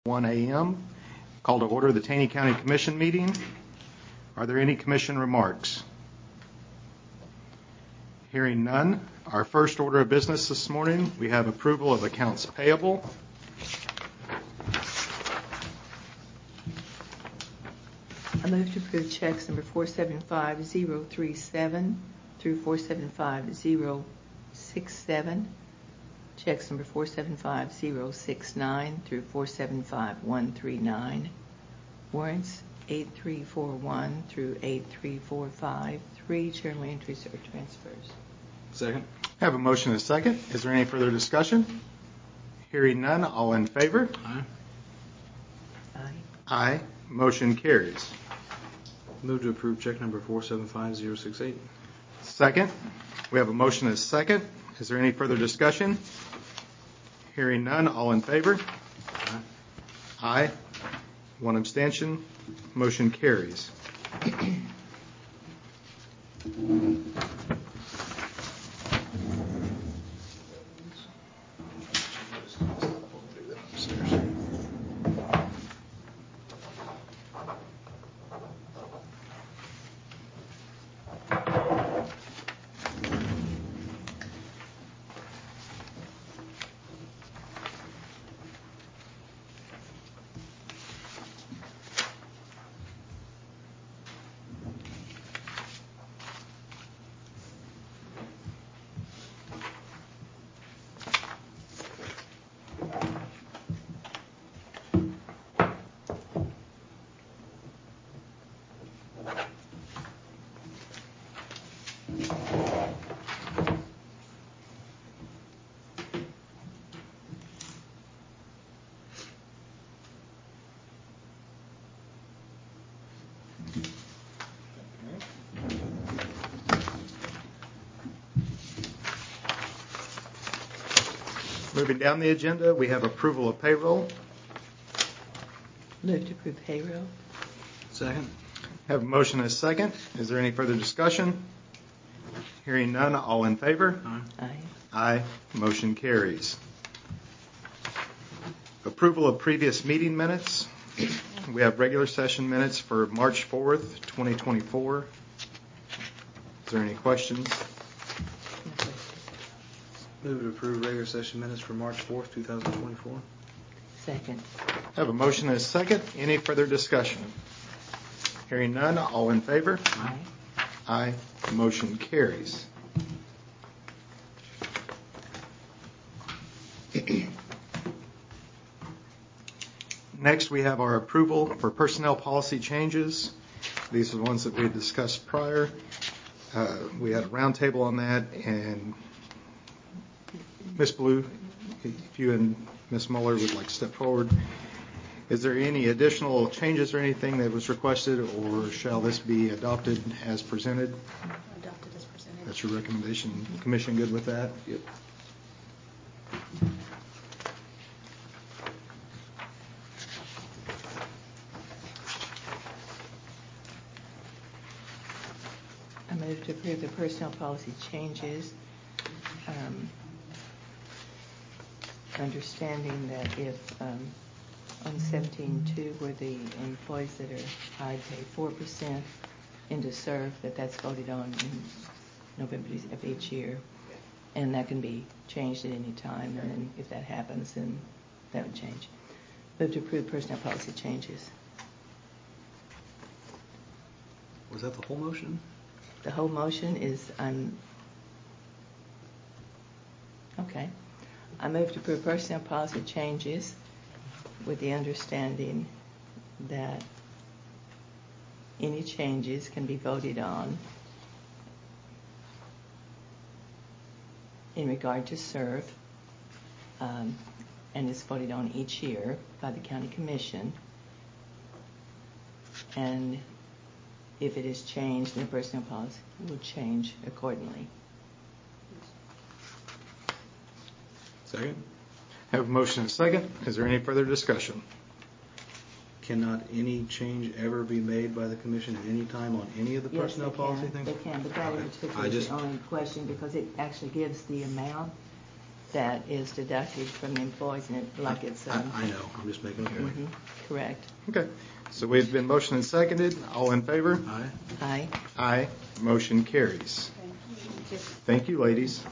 1 a.m. Call to order the Taney County Commission meeting. Are there any commission remarks? Hearing none, our first order of business this morning, we have approval of accounts payable. I move to approve checks number 475037 through 475067. Checks number 475069 through 475139. Warrants 8341 through 8345. 3 journal entries or transfers. Second. I have a motion and a second. Is there any further discussion? Hearing none, all in favor? Aye. Aye. Aye. Motion carries. Move to approve check number 475068. Second. We have a motion and a second. Is there any further discussion? Hearing none, all in favor? Aye. Aye. One abstention. Motion carries. Moving down the agenda, we have approval of payroll. Move to approve payroll. Second. Have a motion and a second. Is there any further discussion? Hearing none, all in favor? Aye. Aye. Aye. Motion carries. Approval of previous meeting minutes. We have regular session minutes for March 4th, 2024. Is there any questions? No questions. Move to approve regular session minutes for March 4th, 2024. Second. Have a motion and a second. Any further discussion? Hearing none, all in favor? Aye. Aye. Motion carries. Next, we have our approval for personnel policy changes. These are the ones that we had discussed prior. We had a roundtable on that, and Ms. Blue, if you and Ms. Muller would like to step forward. Is there any additional changes or anything that was requested, or shall this be adopted as presented? Adopted as presented. That's your recommendation. Commission good with that? Yep. I move to approve the personnel policy changes. Understanding that if on 17.2 where the employees that are high pay 4% into SERF, that's voted on in November of each year, and that can be changed at any time, and then if that happens, then that would change. Move to approve personnel policy changes. Was that the whole motion? The whole motion is okay. I move to approve personnel policy changes with the understanding that any changes can be voted on in regard to SERF, and is voted on each year by the county commission. And if it is changed, then the personnel policy will change accordingly. Second. Have a motion and a second. Is there any further discussion? Cannot any change ever be made by the commission at any time on any of the personnel policy things? They can, but that in particular is the only question, because it actually gives the amount that is deducted from the employees, and it, like it's... I know, I'm just making a point. Correct. Okay. So we've been motioned and seconded. All in favor? Aye. Aye. Aye. Motion carries. Thank you, ladies.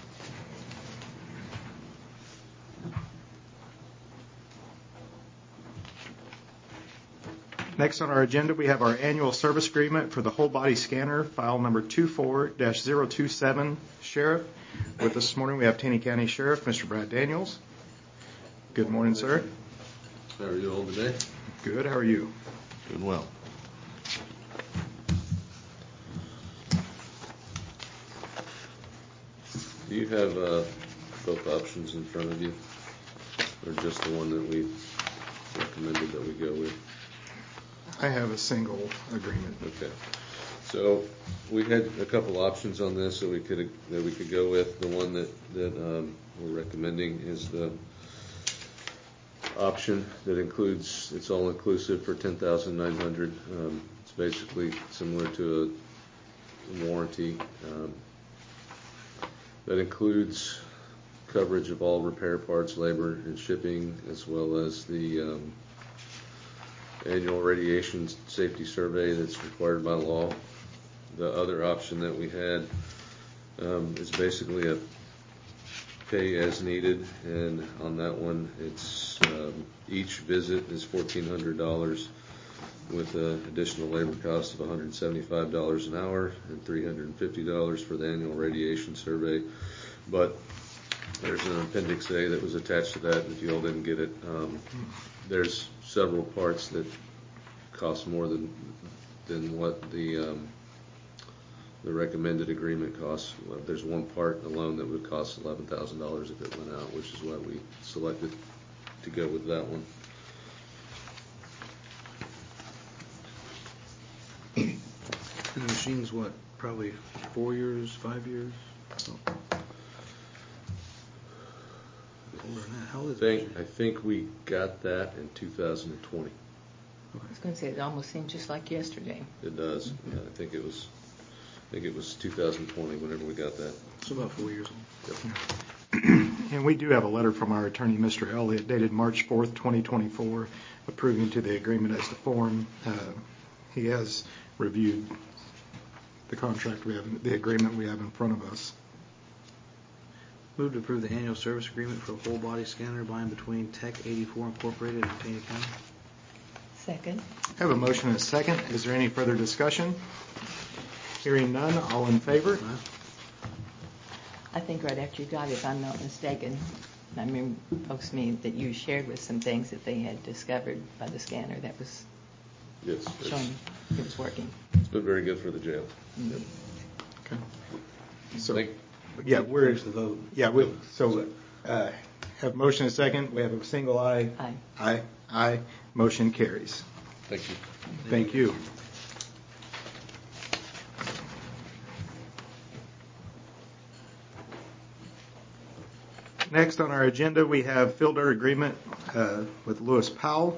Next on our agenda, we have our annual service agreement for the whole body scanner, file number 24-027, Sheriff. With us this morning, we have Taney County Sheriff, Mr. Brad Daniels. Good morning, sir. How are you all today? Good. How are you? Doing well. Do you have both options in front of you, or just the one that we recommended that we go with? I have a single agreement. Okay. So we had a couple options on this that we could go with. The one that we're recommending is the option that includes, it's all inclusive for $10,900. It's basically similar to a warranty that includes coverage of all repair parts, labor, and shipping, as well as the annual radiation safety survey that's required by law. The other option that we had is basically a pay as needed, and on that one, it's each visit is $1,400 with an additional labor cost of $175 an hour and $350 for the annual radiation survey. But there's an Appendix A that was attached to that. If you all didn't get it, there's several parts that cost more than what the recommended agreement costs. There's one part alone that would cost $11,000 if it went out, which is why we selected to go with that one. The machine's what, probably 4 years, 5 years? Older than that. How old is it? I think we got that in 2020. I was going to say, it almost seemed just like yesterday. It does. Mm-hmm. I think it was 2020 whenever we got that. So about 4 years old. Yep. And we do have a letter from our attorney, Mr. Elliott, dated March 4th, 2024, approving to the agreement as to form. He has reviewed the contract we have, the agreement we have in front of us. Move to approve the annual service agreement for a whole body scanner by and between Tech 84 Incorporated and Taney County. Second. I have a motion and a second. Is there any further discussion? Hearing none, all in favor? I think right after you got it, if I'm not mistaken, I remember folks to me that you shared with some things that they had discovered by the scanner that was Yes. showing it was working. It's been very good for the jail. Mm-hmm. Okay. So, Thank- yeah, we're Here's the vote. Yeah, have motion and second. We have a single aye. Aye. Aye. Aye. Motion carries. Thank you. Thank you. Next on our agenda, we have field dirt agreement with Lewis Powell.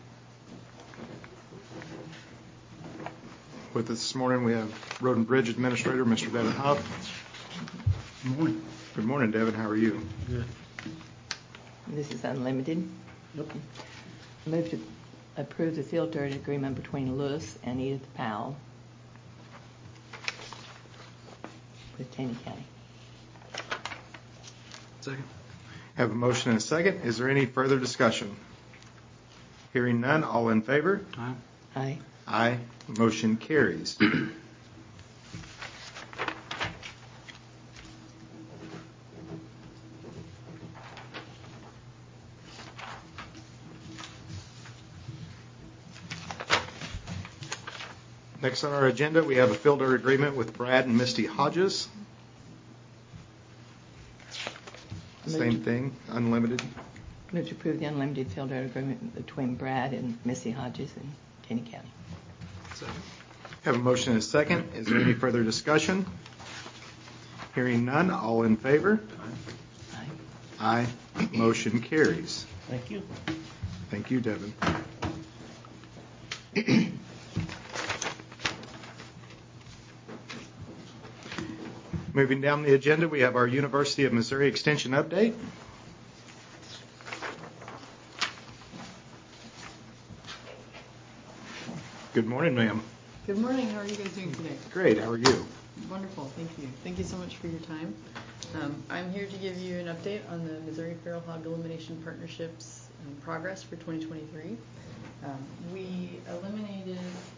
With us this morning, we have Road and Bridge Administrator, Mr. Devin Huff. Good morning. Good morning, Devin. How are you? Good. This is unlimited. Yep. Move to approve the field dirt agreement between Lewis and Edith Powell with Taney County. Second. Have a motion and a second. Is there any further discussion? Hearing none, all in favor? Aye. Aye. Aye. Motion carries. Next on our agenda, we have a field dirt agreement with Brad and Misty Hodges. Same thing, unlimited. Move to approve the unlimited field dirt agreement between Brad and Missy Hodges and Taney County. Second. Have a motion and a second. Is there any further discussion? Hearing none, all in favor? Aye. Aye. Aye. Motion carries. Thank you. Thank you, Devin. Moving down the agenda, we have our University of Missouri Extension update. Good morning, ma'am. Good morning. How are you guys doing today? Great. How are you? Wonderful. Thank you. Thank you so much for your time. I'm here to give you an update on the Missouri Feral Hog Elimination Partnership's progress for 2023. We eliminated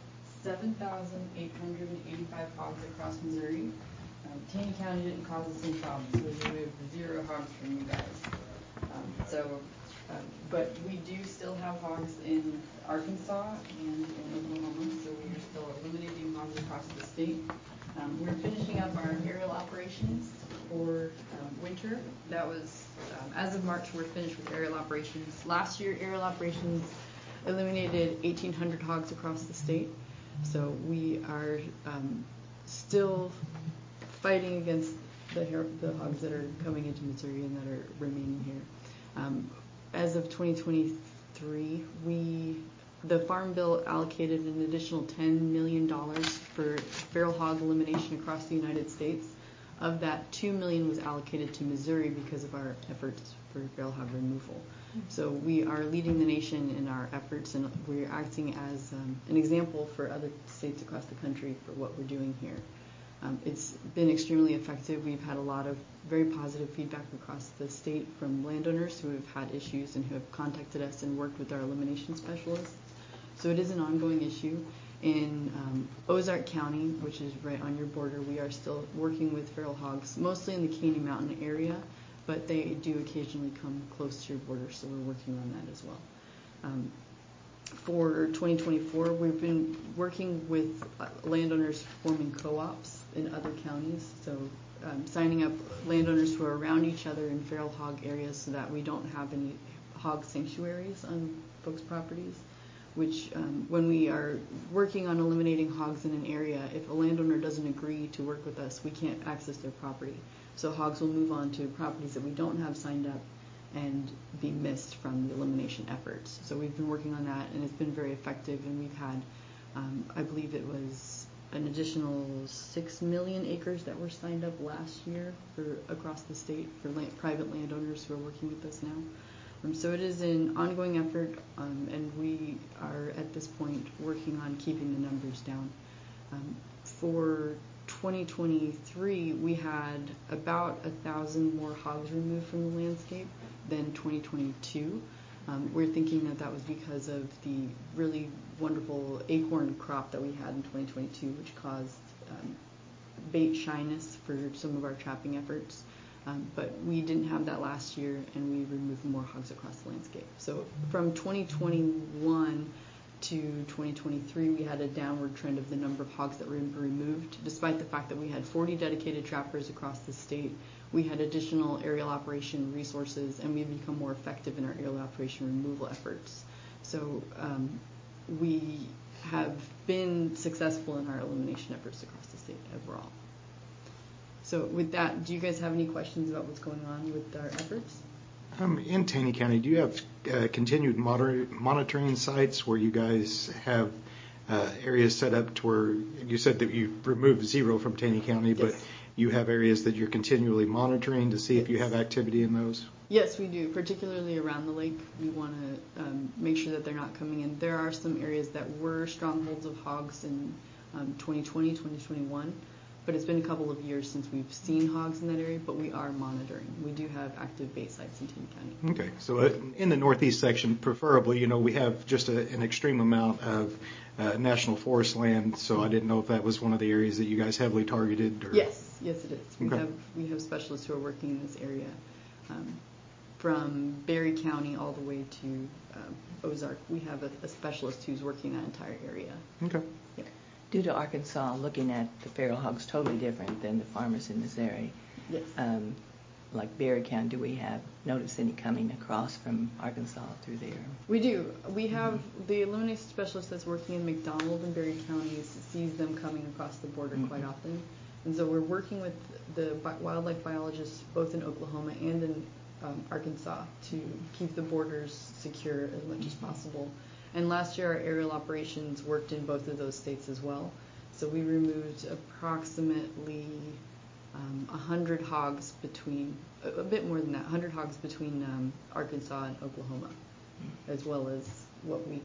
7,885 hogs across Missouri. Taney County didn't cause us any problems, so we removed 0 hogs from you guys. But we do still have hogs in Arkansas and in Oklahoma, so we are still eliminating hogs across the state. We're finishing up our aerial operations for winter. That was, as of March, we're finished with aerial operations. Last year, aerial operations eliminated 1,800 hogs across the state. So we are still fighting against the hogs that are coming into Missouri and that are remaining here. As of 2023, the Farm Bill allocated an additional $10 million for feral hog elimination across the United States. Of that, $2 million was allocated to Missouri because of our efforts for feral hog removal. So we are leading the nation in our efforts, and we're acting as an example for other states across the country for what we're doing here. It's been extremely effective. We've had a lot of very positive feedback across the state from landowners who have had issues and who have contacted us and worked with our elimination specialists. So it is an ongoing issue. In Ozark County, which is right on your border, we are still working with feral hogs, mostly in the Caney Mountain area, but they do occasionally come close to your border, so we're working on that as well. For 2024, we've been working with landowners forming co-ops in other counties, so signing up landowners who are around each other in feral hog areas so that we don't have any hog sanctuaries on folks' properties, which when we are working on eliminating hogs in an area, if a landowner doesn't agree to work with us, we can't access their property. So hogs will move on to properties that we don't have signed up and be missed from the elimination efforts. So we've been working on that, and it's been very effective, and we've had, I believe it was an additional 6 million acres that were signed up last year for across the state for private landowners who are working with us now. So it is an ongoing effort, and we are at this point working on keeping the numbers down. For 2023, we had about 1,000 more hogs removed from the landscape than 2022. We're thinking that was because of the really wonderful acorn crop that we had in 2022, which caused bait shyness for some of our trapping efforts. But we didn't have that last year, and we removed more hogs across the landscape. So from 2021 to 2023, we had a downward trend of the number of hogs that were removed. Despite the fact that we had 40 dedicated trappers across the state, we had additional aerial operation resources, and we've become more effective in our aerial operation removal efforts. So we have been successful in our elimination efforts across the state overall. So with that, do you guys have any questions about what's going on with our efforts? In Taney County, do you have continued monitoring sites where you guys have areas set up to where you said that you removed 0 from Taney County, Yes. but you have areas that you're continually monitoring to see if you have activity in those? Yes, we do, particularly around the lake. We want to make sure that they're not coming in. There are some areas that were strongholds of hogs in 2020, 2021. But it's been a couple of years since we've seen hogs in that area, but we are monitoring. We do have active bait sites in Taney County. Okay, so in the northeast section, preferably, we have just an extreme amount of national forest land, so I didn't know if that was one of the areas that you guys heavily targeted. Or... Yes, it is. Okay. We have specialists who are working in this area, from Berry County all the way to Ozark. We have a specialist who's working that entire area. Okay. Yeah. Due to Arkansas looking at the feral hogs totally different than the farmers in Missouri, Yes. like Berry County, do we have noticed any coming across from Arkansas through there? We do. We have the elimination specialist that's working in McDonald and Berry counties sees them coming across the border quite often. And so we're working with the wildlife biologists both in Oklahoma and in Arkansas to keep the borders secure as much as possible. And last year our aerial operations worked in both of those states as well. So we removed approximately 100 hogs between, a bit more than that, 100 hogs between Arkansas and Oklahoma, as well as what we